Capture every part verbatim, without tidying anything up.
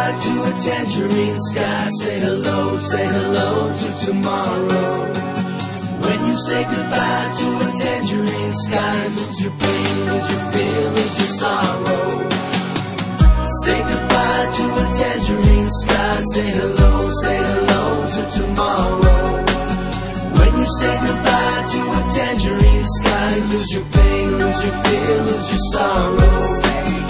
goodbye to a tangerine sky. Say hello, say hello to tomorrow. When you say goodbye to a tangerine sky, lose your pain, lose your fear, lose your sorrow. Say goodbye to a tangerine sky. Say hello, say hello to tomorrow. When you say goodbye to a tangerine sky, lose your pain, lose your fear, lose your sorrow.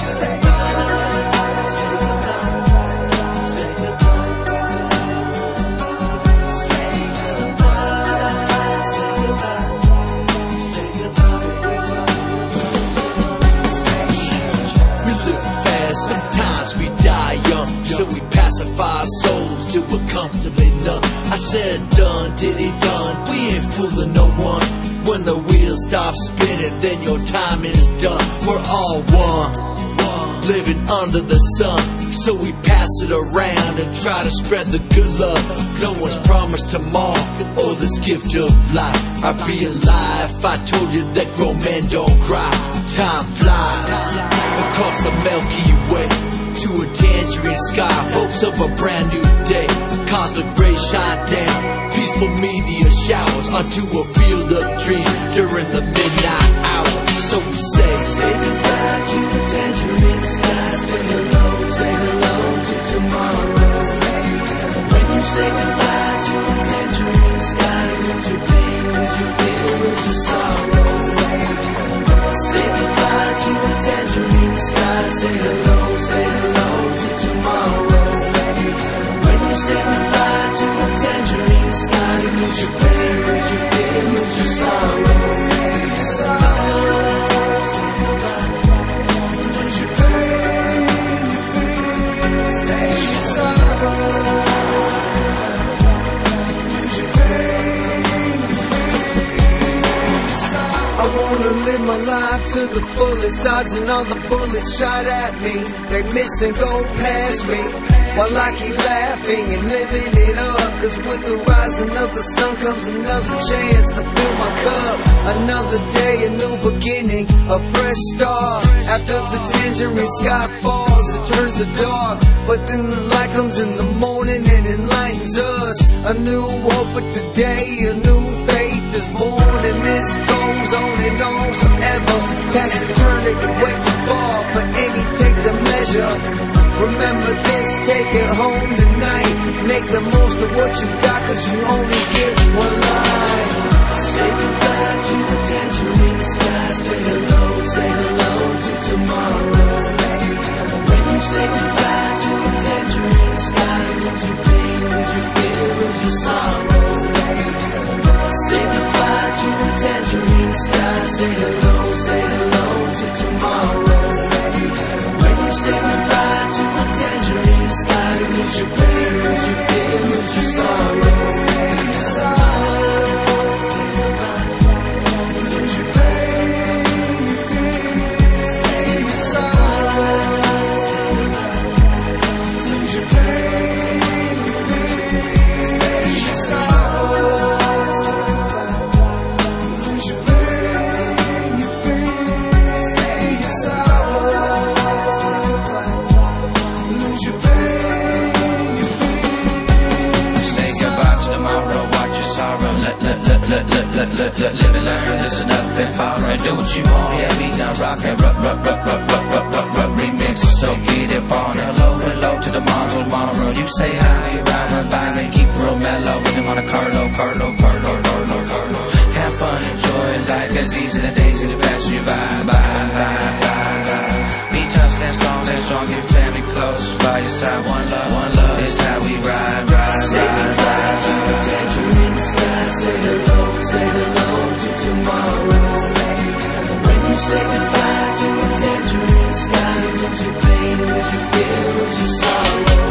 Sometimes we die young, so we pacify our souls till we're comfortably numb. I said done, did it done, we ain't fooling no one. When the wheels stop spinning, then your time is done. We're all one, living under the sun, so we pass it around and try to spread the good love. No one's promised tomorrow or this gift of life. I'd be alive if I told you that grown men don't cry. Time flies across the Milky Way to a tangerine sky, hopes of a brand new day. Cosmic rays shine down, peaceful meteor showers onto a field of dreams during the midnight hour. So we say, say goodbye to the tangerine sky. Say hello, say hello to tomorrow. When you say goodbye to the tangerine sky, lose your pain, lose your fear, lose your sorrow. Say goodbye to the tangerine sky. Say hello, say hello to tomorrow. When you say goodbye to the tangerine sky, lose your pain, lose your fear, lose your sorrow. Live my life to the fullest, dodging all the bullets shot at me. They miss and go past me, while I keep laughing and living it up. Cause with the rising of the sun comes another chance to fill my cup. Another day, a new beginning, a fresh start. After the tangerine sky falls, it turns to dark, but then the light comes in the morning and enlightens us. A new hope for today, a new faith is born, and this goes on and on forever. Past eternity, way too far for any tape to measure. Remember this, take it home tonight. Make the most of what you got, cause you only get one life. Say goodbye to the tangerine sky. Say hello, say hello to tomorrow. When you say goodbye to the tangerine sky, lose your pain, lose your fear, lose your sorrow. Say goodbye to the tangerine sky. Say hello, say hello to tomorrow. When you say goodbye to the tangerine sky, lose your pain, lose your fear, lose your sorrow. Lose your pain, say your sorrow. Lose your pain, say your sorrow. Look, look, look, look, look, live and learn, listen up and follow and do what you want. Yeah, me down rockin', rock, rock, rock, rock, rock, rock, rock, rock, remix. So get it on, hello, hello to the tomorrow, tomorrow. You say hi, you ride, run by me, keep it real mellow. With them on a Carlo, Carlo, Carlo, Carlo, Carlo. Have fun, enjoy life, as easy the days in the past you vibe, vibe, vibe, vibe, vibe. Be tough, stand strong, stand strong, get your family close. By your side, one love, one love. It's how we ride, ride, say ride, goodbye ride, to the tangerine sky. Say hello, say hello to tomorrow. When you say goodbye to the tangerine sky, lose your pain, lose your fear, lose your sorrow.